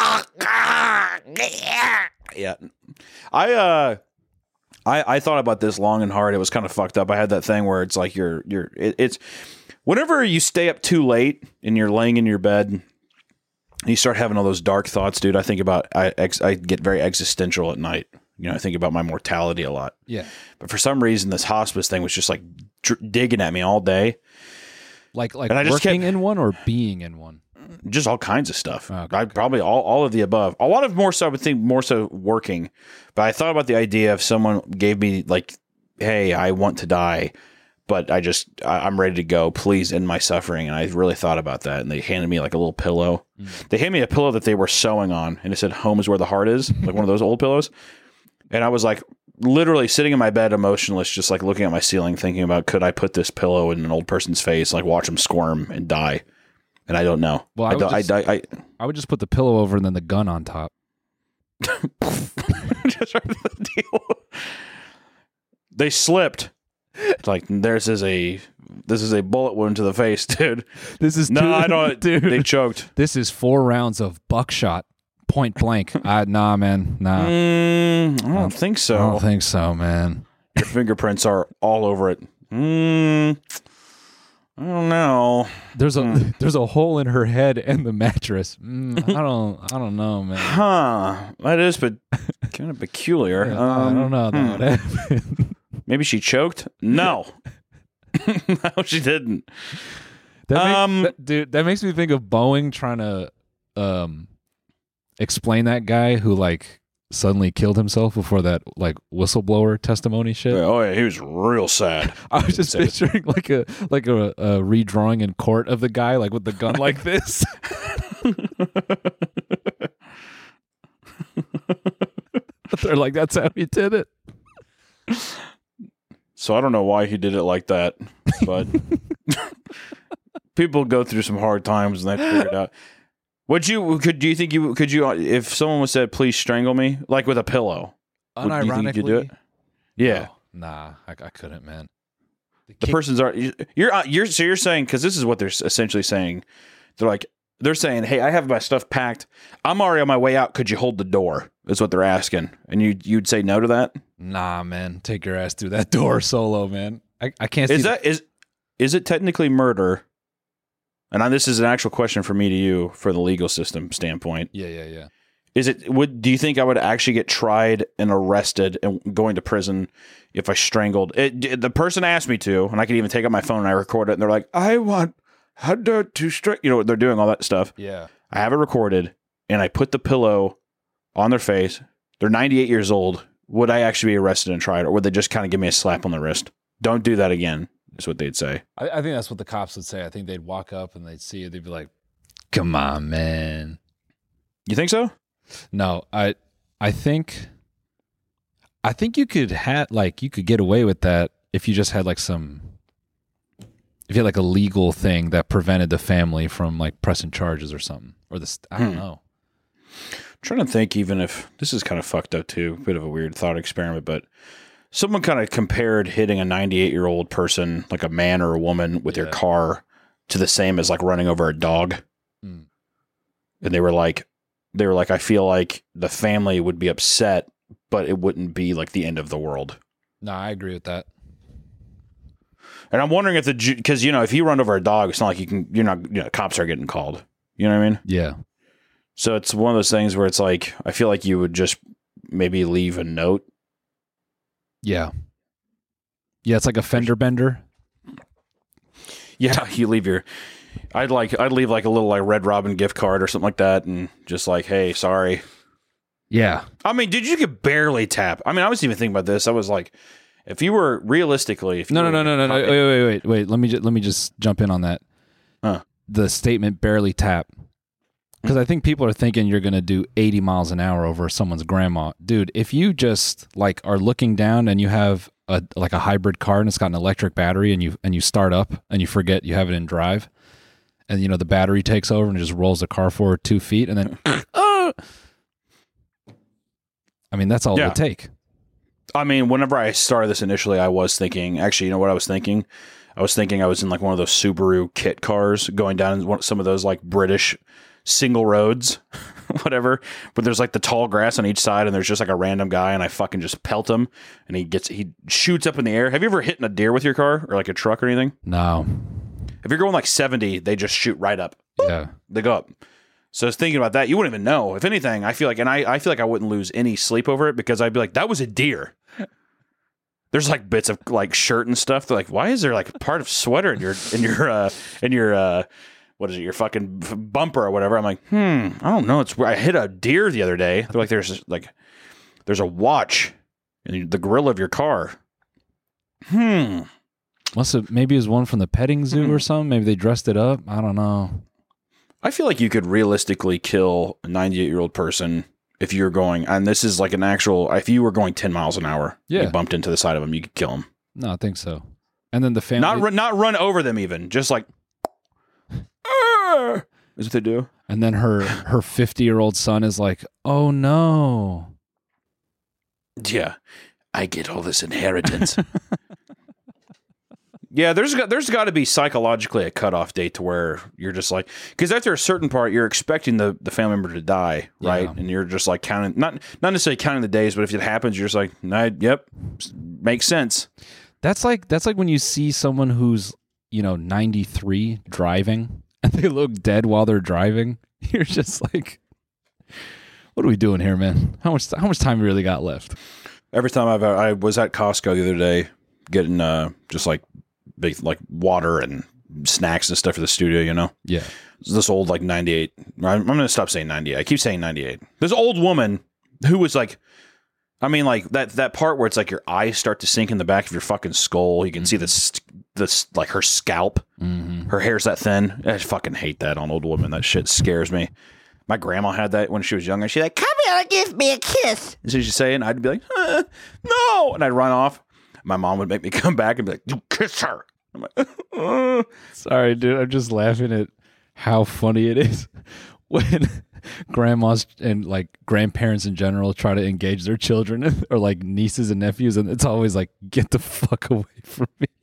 Yeah, I uh, I I thought about this long and hard. It was kind of fucked up. I had that thing where it's like you're you're it, it's whenever you stay up too late and you're laying in your bed and you start having all those dark thoughts, dude. I think about I ex, I get very existential at night. You know, I think about my mortality a lot. Yeah. But for some reason, this hospice thing was just like dr- digging at me all day. Like like And I just working kept- in one or being in one? Just all kinds of stuff. Oh, okay. I probably all, all of the above. A lot of more so, I would think more so working. But I thought about the idea if someone gave me like, hey, I want to die, but I just, I, I'm ready to go. Please end my suffering. And I really thought about that. And they handed me like a little pillow. Mm. They handed me a pillow that they were sewing on. And it said, home is where the heart is. Like one of those old pillows. And I was like literally sitting in my bed emotionless, just like looking at my ceiling, thinking about, could I put this pillow in an old person's face, like watch them squirm and die? And I don't know. Well, I I, would don't, just- I, I, I would just put the pillow over and then the gun on top. just right to the deal. They slipped. Like theirs is a this is a bullet wound to the face, dude. This is No, two- I don't. dude. They choked. This is four rounds of buckshot, point blank. I, nah, man, nah. Mm, I don't think I so. don't think so, man. Your fingerprints are all over it. Mm, I don't know. There's a there's a hole in her head and the mattress. Mm, I don't I don't know, man. Huh? That is, but kind of peculiar. I Um, don't know. hmm. That would happen. Maybe she choked. No, no, she didn't. That make- Um, that- dude, that makes me think of Boeing trying to um explain that guy who like suddenly killed himself before that like whistleblower testimony shit. Oh yeah, he was real sad. I was just Say it. picturing like a like a, a redrawing in court of the guy like with the gun like this. They're like, that's how he did it. So I don't know why he did it like that, but people go through some hard times and they figure it out. Would you? Could do you think you could you if someone was said please strangle me like with a pillow? Would- do you think you could do it? Yeah. Oh, nah, I, I couldn't, man. The person's are you're uh, you're so you're saying because this is what they're essentially saying. They're like they're saying, "Hey, I have my stuff packed. I'm already on my way out. Could you hold the door?" Is what they're asking, and you you'd say no to that? Nah, man, take your ass through that door solo, man. I, I can't. Is see that is is it technically murder? And I, this is an actual question for me to you for the legal system standpoint. Yeah, yeah, yeah. Is it would do you think I would actually get tried and arrested and going to prison if I strangled it? The person asked me to, and I could even take out my phone and I record it, and they're like, "I want Hunter to strike." You know, they're doing all that stuff. Yeah. I have it recorded, and I put the pillow on their face. They're ninety-eight years old. Would I actually be arrested and tried, or would they just kind of give me a slap on the wrist? Don't do that again, is what they'd say. I, I think that's what the cops would say. I think they'd walk up and they'd see it. They'd be like, "Come on, man." You think so? No, I, I think, I think you could have like you could get away with that if you just had like some, if you had like a legal thing that prevented the family from like pressing charges or something, or this. I don't Hmm. know. I'm trying to think, even if this is kind of fucked up too, bit of a weird thought experiment, but someone kind of compared hitting a ninety-eight year old person, like a man or a woman, with Yeah. their car to the same as like running over a dog. Hmm. And they were like, they were like, I feel like the family would be upset, but it wouldn't be like the end of the world. No, I agree with that. And I'm wondering if the, because, you know, if you run over a dog, it's not like you can, you're not, you know, cops are getting called. You know what I mean? Yeah. So it's one of those things where it's like, I feel like you would just maybe leave a note. Yeah. Yeah, it's like a fender bender. Yeah, you leave your, I'd like, I'd leave like a little like Red Robin gift card or something like that, and just like, hey, sorry. Yeah. I mean, dude, you could barely tap. I mean, I was even thinking about this. I was like, if you were realistically, if you No, no, were- no, no, no, no. Wait, wait, wait, wait. Let me ju- let me just jump in on that. Huh. The statement "barely tap," because I think people are thinking you're going to do eighty miles an hour over someone's grandma, dude. If you just like are looking down and you have a like a hybrid car and it's got an electric battery, and you and you start up and you forget you have it in drive, and you know the battery takes over and it just rolls the car forward two feet, and then, uh, I mean that's all Yeah. it would take. I mean, whenever I started this initially, I was thinking, actually, you know what I was thinking? I was thinking I was in like one of those Subaru kit cars going down one, some of those like British single roads, whatever. But there's like the tall grass on each side and there's just like a random guy and I fucking just pelt him and he gets, he shoots up in the air. Have you ever hit a deer with your car or like a truck or anything? No. If you're going like seventy, they just shoot right up. Yeah. They go up. So I was thinking about that. You wouldn't even know. If anything, I feel like, and I, I feel like I wouldn't lose any sleep over it because I'd be like, that was a deer. There's like bits of like shirt and stuff. They're like, why is there like part of sweater in your, in your, uh, in your, uh, what is it, your fucking bumper or whatever? I'm like, hmm, I don't know. It's where I hit a deer the other day. They're like, there's like, there's a watch in the grill of your car. Hmm. Must have, maybe it was one from the petting zoo or something. Maybe they dressed it up. I don't know. I feel like you could realistically kill a ninety-eight year old person if you're going, and this is like an actual, if you were going ten miles an hour, Yeah. you bumped into the side of them, you could kill them. No, I think so. And then the family. Not run, not run over them even, just like, "Arr!" is what they do. And then her her fifty year old son is like, "Oh no." Yeah, I get all this inheritance. Yeah, there's got there's got to be psychologically a cutoff date to where you're just like, because after a certain part, you're expecting the, the family member to die, right? Yeah. And you're just like counting, not not necessarily counting the days, but if it happens, you're just like, nah, yep, makes sense. That's like that's like when you see someone who's, you know, ninety-three driving and they look dead while they're driving. You're just like, what are we doing here, man? How much how much time we really got left? Every time I've I was at Costco the other day getting uh just like big like water and snacks and stuff for the studio, you know. Yeah. This old like ninety-eight. I'm, I'm going to stop saying ninety-eight. I keep saying ninety-eight. This old woman who was like, I mean, like that that part where it's like your eyes start to sink in the back of your fucking skull. You can see this this like her scalp. Mm-hmm. Her hair's that thin. I fucking hate that on old women. That shit scares me. My grandma had that when she was young, and she's like, "Come here and give me a kiss." And so she'd say, and I'd be like, uh, "No," and I'd run off. My mom would make me come back and be like, "You kiss her." I'm like, uh. Sorry, dude. I'm just laughing at how funny it is when grandmas and like grandparents in general try to engage their children or like nieces and nephews, and it's always like, "Get the fuck away from me."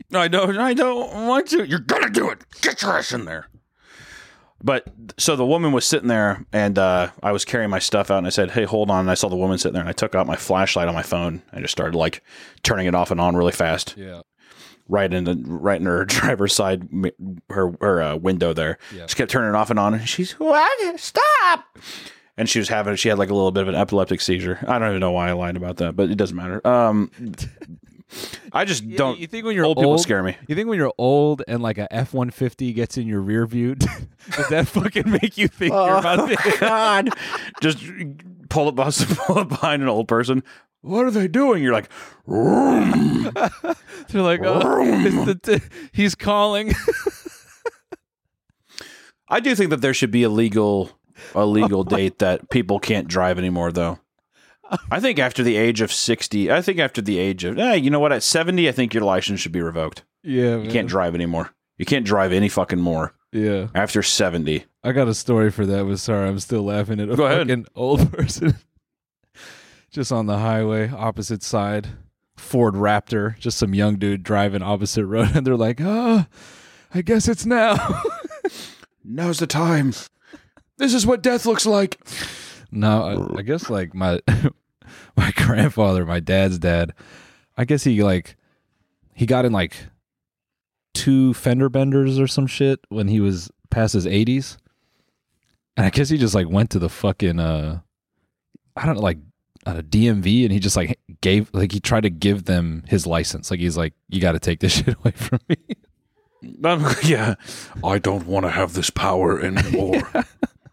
I don't. I don't want to. You're gonna do it. Get your ass in there. But so the woman was sitting there, and uh, I was carrying my stuff out, and I said, "Hey, hold on." And I saw the woman sitting there, and I took out my flashlight on my phone and just started like turning it off and on really fast. Yeah. Right in the right in her driver's side, her her uh, window there. Yeah. She kept turning it off and on, and she's what? Stop! And she was having she had like a little bit of an epileptic seizure. I don't even know why I lied about that, but it doesn't matter. Um, I just Yeah, don't. You think when you're old old, people scare me. You think when you're old and like a F one fifty gets in your rear view, does that fucking make you think you're about to? God, just pull up, pull up behind an old person. What are they doing? You're like, vroom. They're like, oh, it's the t- he's calling. I do think that there should be a legal, a legal date that people can't drive anymore, though. I think after the age of sixty, I think after the age of, eh, you know what? At seventy, I think your license should be revoked. Yeah, You can't drive anymore. You can't drive any fucking more Yeah, after seventy. I got a story for that, but sorry, I'm still laughing at a Go ahead. fucking old person just on the highway, opposite side, Ford Raptor, just some young dude driving opposite road, and they're like, "Oh, I guess it's now." Now's the time. This is what death looks like. No, I, I guess like my my grandfather, my dad's dad, I guess he like he got in like two fender benders or some shit when he was past his eighties, and I guess he just like went to the fucking uh I don't know, like at a D M V, and he just like gave like he tried to give them his license, like he's like, you got to take this shit away from me. Um, yeah, I don't want to have this power anymore. Yeah.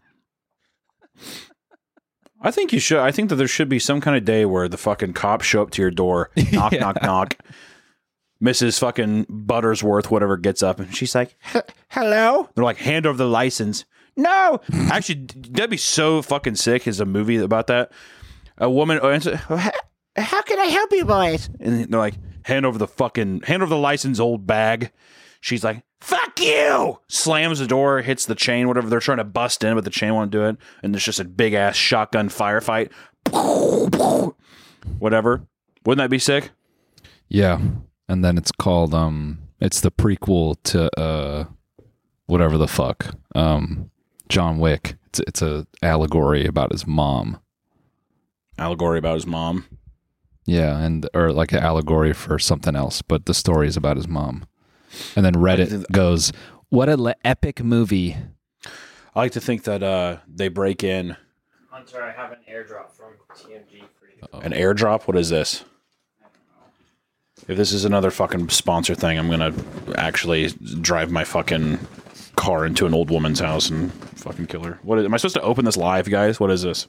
I think you should. I think that there should be some kind of day where the fucking cops show up to your door, knock, Yeah. knock, knock. Missus fucking Buttersworth, whatever, gets up and she's like, "Hello." They're like, "Hand over the license." No, actually, that'd be so fucking sick. Is a movie about that. A woman answers, "How can I help you, boys?" And they're like, "Hand over the fucking, hand over the license, old bag." She's like, "Fuck you!" Slams the door, hits the chain, whatever. They're trying to bust in, but the chain won't do it. And there's just a big ass shotgun firefight. Whatever. Wouldn't that be sick? Yeah, and then it's called um, it's the prequel to uh, whatever the fuck, um, John Wick. It's it's a allegory about his mom. Allegory about his mom. Yeah, and or like an allegory for something else, but the story is about his mom. And then Reddit goes, "What a le- epic movie!" I like to think that uh, they break in. Hunter, I have an airdrop from T M G for you. An airdrop? What is this? If this is another fucking sponsor thing, I'm gonna actually drive my fucking car into an old woman's house and fucking kill her. What is, am I supposed to open this live, guys? What is this?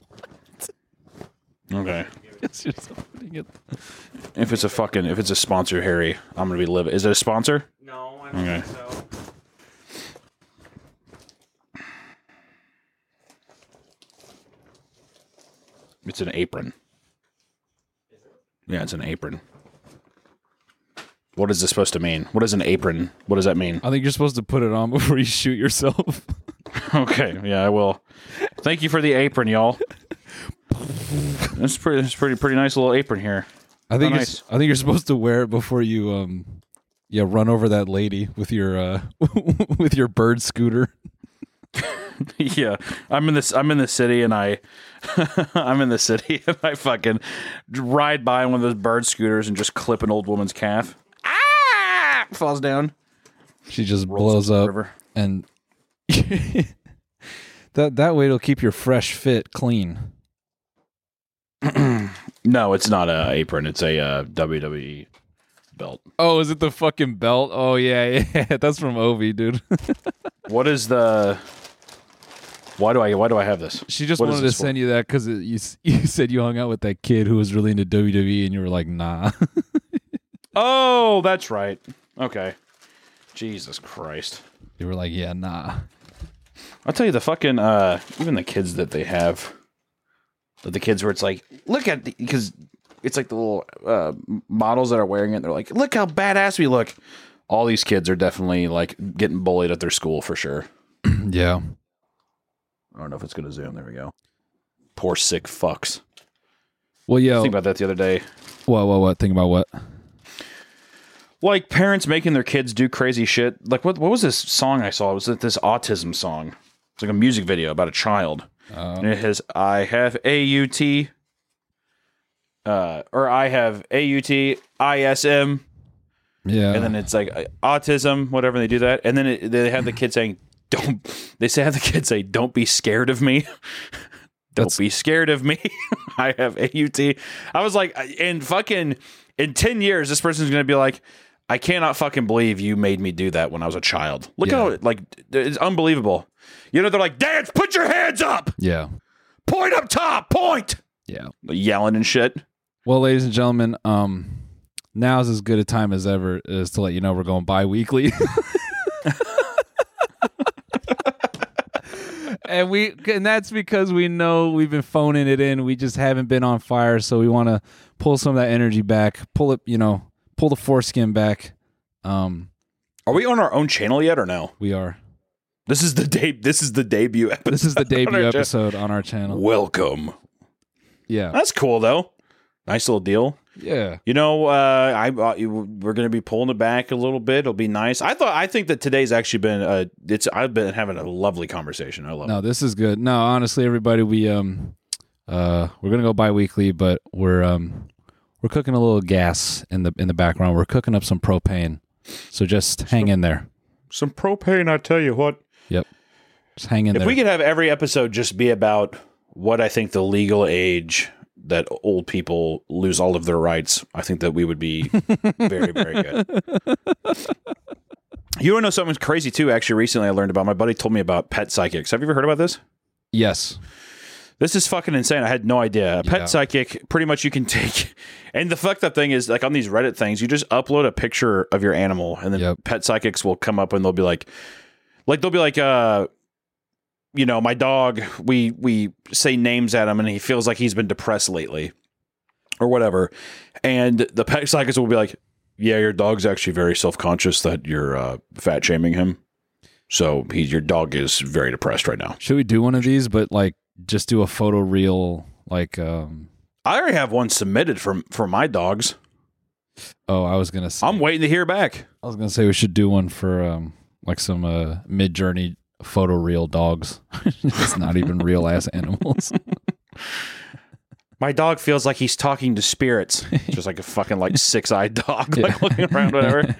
Okay. It's just opening it. If it's a fucking, if it's a sponsor, Harry, I'm gonna be livid. Is it a sponsor? No, I don't Okay. think so. It's an apron. Yeah, it's an apron. What is this supposed to mean? What is an apron? What does that mean? I think you're supposed to put it on before you shoot yourself. Okay, yeah, I will. Thank you for the apron, y'all. It's pretty, it's pretty, pretty nice little apron here. I think Oh, you're, nice. I think you're supposed to wear it before you um, yeah, run over that lady with your uh, with your bird scooter. Yeah, I'm in this. I'm in the city, and I, I'm in the city, and I fucking ride by one of those bird scooters and just clip an old woman's calf. Ah! Falls down. She just Rolls blows into the up, river. and that that way it'll keep your fresh fit clean. No, it's not a apron. It's a uh, W W E belt. Oh, is it the fucking belt? Oh yeah, yeah, that's from Ovi, dude. What is the? Why do I? Why do I have this? She just What is wanted to this for? send you that because you s- you said you hung out with that kid who was really into W W E, and you were like, nah. Oh, that's right. Okay. Jesus Christ. You were like, yeah, nah. I'll tell you the fucking uh even the kids that they have, the kids where it's like, look at the, because it's like the little uh models that are wearing it. They're like, look how badass we look. All these kids are definitely like getting bullied at their school for sure. Yeah. I don't know if it's gonna zoom. There we go. Poor sick fucks. Well, yo, Think about that the other day. what, what, what? Think about what? like parents making their kids do crazy shit. Like what? What was this song I saw? It was this autism song. It's like a music video about a child. Uh, And it has I have A U T, uh, or I have A U T I S M, yeah. and then it's like uh, autism, whatever. They do that, and then it, they have the kid saying, "Don't." They say have the kid say, "Don't be scared of me." Don't That's- be scared of me. I have A U T. I was like, in fucking in ten years, this person's gonna be like, I cannot fucking believe you made me do that when I was a child. Look Yeah. how like it's unbelievable. You know, they're like, Dance, put your hands up. yeah. Point up top. Point. Yeah. Yelling and shit. Well, ladies and gentlemen, um, now is as good a time as ever is to let you know we're going bi-weekly. and we and that's because we know we've been phoning it in. We just haven't been on fire, so we want to pull some of that energy back, pull it, you know, pull the foreskin back. Um, Are we on our own channel yet or no? we are. This is the de- This is the debut episode. This is the on debut our cha- episode on our channel. Welcome. Yeah. That's cool though. Nice little deal. Yeah. You know, uh, I uh, we're going to be pulling it back a little bit. It'll be nice. I thought. I think that today's actually been. Uh, it's. I've been having a lovely conversation. I love No, it. this is good. No, honestly, everybody, we um, uh, we're gonna go bi-weekly, but we're um, we're cooking a little gas in the in the background. We're cooking up some propane, so just hang in there. Some propane. I tell you what. Yep, just hang in If there. we could have every episode just be about what I think the legal age that old people lose all of their rights, I think that we would be very, very good. You want to know something crazy too? Actually, recently I learned about. My buddy told me about pet psychics. Have you ever heard about this? Yes. This is fucking insane. I had no idea. A pet Yeah. psychic, pretty much you can take. And the fucked up thing is, like on these Reddit things, you just upload a picture of your animal, and then Yep. pet psychics will come up and they'll be like, like they'll be like, uh, you know, my dog. We we say names at him, and he feels like he's been depressed lately, or whatever. And the pet psychics will be like, yeah, your dog's actually very self conscious that you're uh, fat shaming him. So he, your dog is very depressed right now. Should we do one of these, but like just do a photo reel, like um? I already have one submitted for for my dogs. Oh, I was gonna say. I'm waiting to hear back. I was gonna say we should do one for um, like some uh mid-journey photo reel dogs. It's not even real ass animals. My dog feels like he's talking to spirits, just like a fucking like six-eyed dog, like looking around, whatever.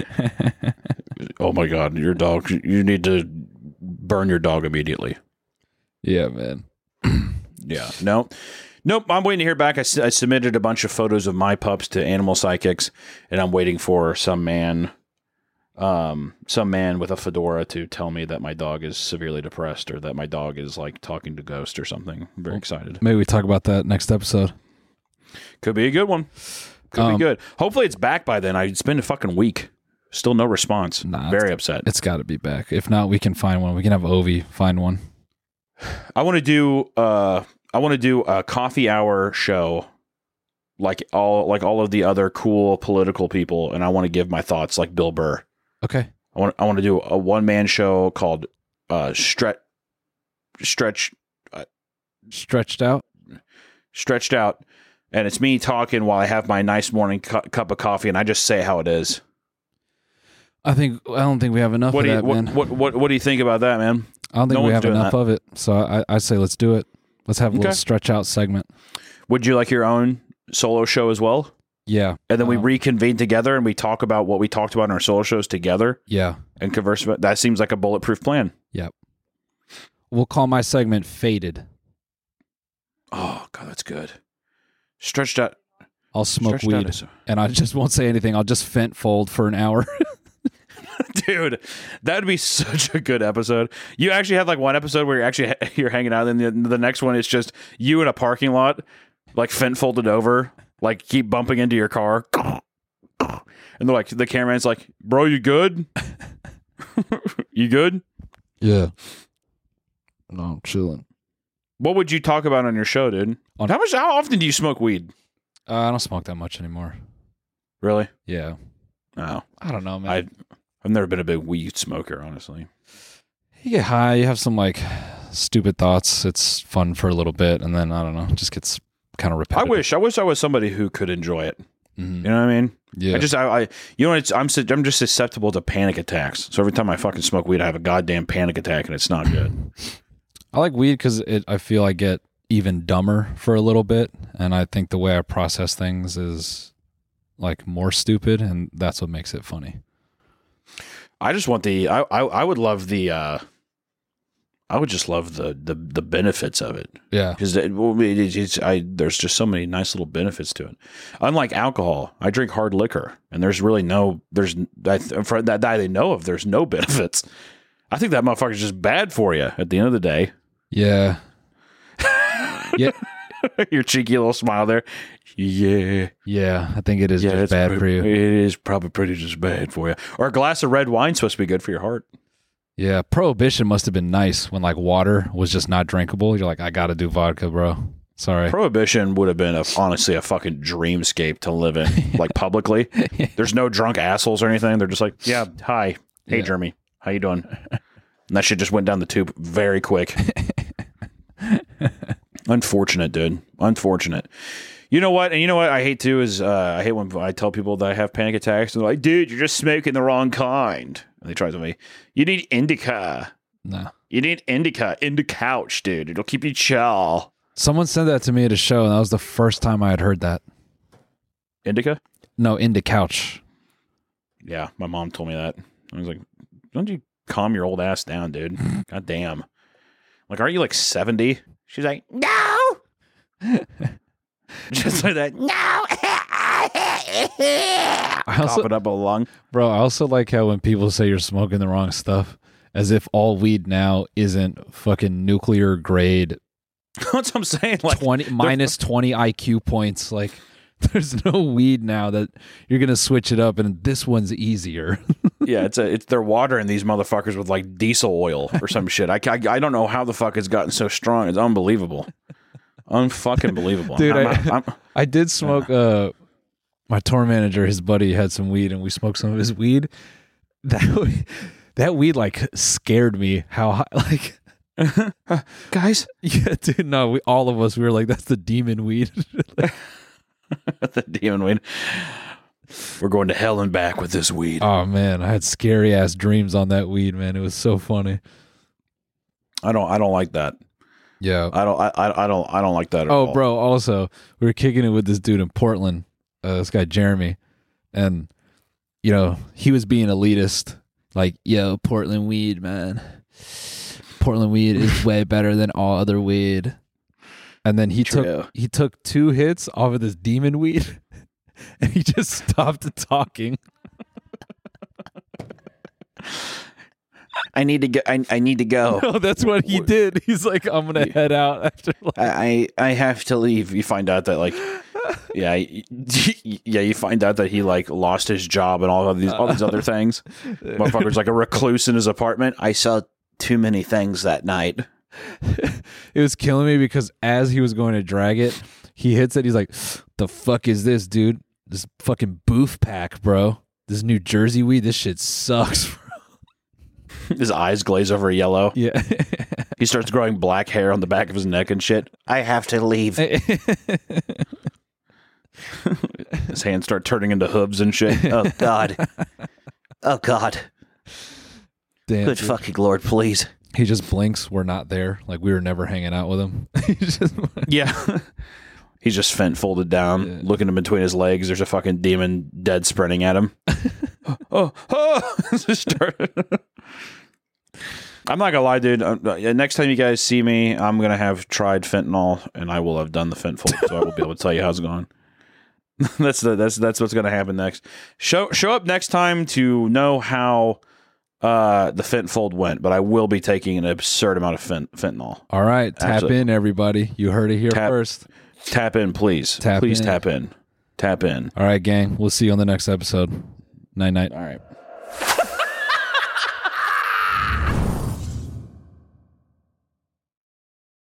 Oh my god, your dog! You need to burn your dog immediately. Yeah, man. Yeah, no, nope. I'm waiting to hear back. I, s- I submitted a bunch of photos of my pups to Animal Psychics, and I'm waiting for some man, um, some man with a fedora to tell me that my dog is severely depressed or that my dog is like talking to ghosts or something. I'm very excited. Maybe we talk about that next episode. Could be a good one. Could Um, be good. Hopefully it's back by then. I It's been a fucking week. Still no response. Nah, Very it's- upset. It's got to be back. If not, we can find one. We can have Ovi find one. I want to do uh I want to do a coffee hour show like all like all of the other cool political people, and I want to give my thoughts like Bill Burr. Okay. I want I want to do a one man show called uh stretch stretch Stretched out. stretched out, and it's me talking while I have my nice morning cu- cup of coffee, and I just say how it is. I think I don't think we have enough What of do you that, what, man. what what what do you think about that, man? I don't think no we one's have doing enough that. of it. So I I say let's do it. Let's have a Okay. little stretch out segment. Would you like your own solo show as well? Yeah. And then we Um, reconvene together and we talk about what we talked about in our solo shows together Yeah. and converse about that. Seems like a bulletproof plan. We'll call my segment Faded. Oh god, that's good. Stretched out. I'll smoke stretched out weed is- and I just won't say anything. I'll just fent fold for an hour. Dude, that would be such a good episode. You actually have like one episode where you're actually you're hanging out, and the, the next one is just you in a parking lot, like fent folded over, like keep bumping into your car, and they're like the cameraman's like, "Bro, you good? You good?" Yeah. No, I'm chilling. What would you talk about on your show, dude? On- how much? How often do you smoke weed? Uh, I don't smoke that much anymore. Really? Yeah. No, I don't know, man. I I've never been a big weed smoker, honestly. You get high, you have some like stupid thoughts. It's fun for a little bit, and then I don't know, it just gets kind of I repetitive. wish I wish I was somebody who could enjoy it. Mhm. You know what I mean? Yeah. I just, I, I you know, it's, I'm, su- I'm just susceptible to panic attacks. So every time I fucking smoke weed, I have a goddamn panic attack, and it's not good. I like weed because it. I feel I get even dumber for a little bit, and I think the way I process things is like more stupid, and that's what makes it funny. I just want the, I, I, I would love the, uh, I would just love the the, the benefits of it. Yeah. Because it, well, it, it's, I, there's just so many nice little benefits to it. Unlike alcohol, I drink hard liquor, and there's really no, there's, I, for that, that I know of, there's no benefits. I think that motherfucker's just bad for you at the end of the day. Yeah. Yeah. Your cheeky little smile there. Yeah. Yeah. I think it is Yeah, just it's bad pretty- for you. It is probably pretty just bad for you. Or a glass of red wine's supposed to be good for your heart. Yeah. Prohibition must have been nice when like water was just not drinkable. You're like, I got to do vodka, bro. Sorry. Prohibition would have been a, honestly a fucking dreamscape to live in, like publicly. There's no drunk assholes or anything. They're just like, yeah, hi. Hey, Yeah. Jeremy. How you doing? And that shit just went down the tube very quick. Unfortunate, dude. Unfortunate. You know what? And you know what I hate too is uh, I hate when I tell people that I have panic attacks. And they're like, dude, you're just smoking the wrong kind. And they try to me. You need indica. No. You need indica. In the couch, dude. It'll keep you chill. Someone said that to me at a show, and that was the first time I had heard that. Indica? No, into couch. Yeah, my mom told me that. I was like, don't you calm your old ass down, dude. God damn. Like, are you like seventy? She's like, no. Just like that. No. I also, Coughing up a lung. bro, I also like how when people say you're smoking the wrong stuff, as if all weed now isn't fucking nuclear grade That's what I'm saying. Like, twenty minus twenty I Q points. Like, there's no weed now that you're gonna switch it up, and this one's easier. yeah, it's a it's they're watering these motherfuckers with like diesel oil or some shit. I, I I don't know how the fuck it's gotten so strong. It's unbelievable, unfucking believable, Dude. I'm I, not- I'm- I did smoke. Uh, my tour manager, his buddy, had some weed, and we smoked some of his weed. That weed, that weed like scared me. How high, like. guys, Yeah, dude. No, we all of us we were like, "That's the demon weed." Like, the demon weed. We're going to hell and back with this weed. oh man, I had scary ass dreams on that weed, man. It was so funny. I don't I don't like that. Yeah. I don't I I I don't I don't like that at Oh, all. bro. Also, we were kicking it with this dude in Portland. Uh, this guy Jeremy, and you know he was being elitist. Like, yo, Portland weed, man. Portland weed is way better than all other weed. And then he True. took he took two hits off of this demon weed, and he just stopped talking. I need to go. I, I need to go. No, that's what he did. He's like, I'm gonna head out after. Like, I I have to leave. You find out that like, yeah, y- yeah. You find out that he like lost his job and all of these all these other things. Motherfucker's like a recluse in his apartment. I saw too many things that night. it was killing me because as he was going to drag it, he hits it. He's like, "The fuck is this, dude? This fucking booth pack, bro. This New Jersey weed. This shit sucks." Bro. His eyes glaze over yellow. Yeah. He starts growing black hair on the back of his neck and shit. I have to leave. His hands start turning into hooves and shit. Oh God. Oh God. Damn. Good dude. fucking Lord, please. He just blinks. We're not there. Like we were never hanging out with him. He's just Yeah. He's just fent folded down, Yeah. looking in between his legs. There's a fucking demon dead sprinting at him. oh, oh. Just start- I'm not gonna lie, dude. Uh, next time you guys see me, I'm gonna have tried fentanyl, and I will have done the fent fold, so I will be able to tell you how it's going. that's the that's that's what's gonna happen next. Show show up next time to know how uh, the fent fold went, but I will be taking an absurd amount of fent- fentanyl. all right. Tap Absolutely. in, everybody. You heard it here Tap- first. Tap in, please. Tap please in. tap in. Tap in. All right, gang. We'll see you on the next episode. Night, night. All right.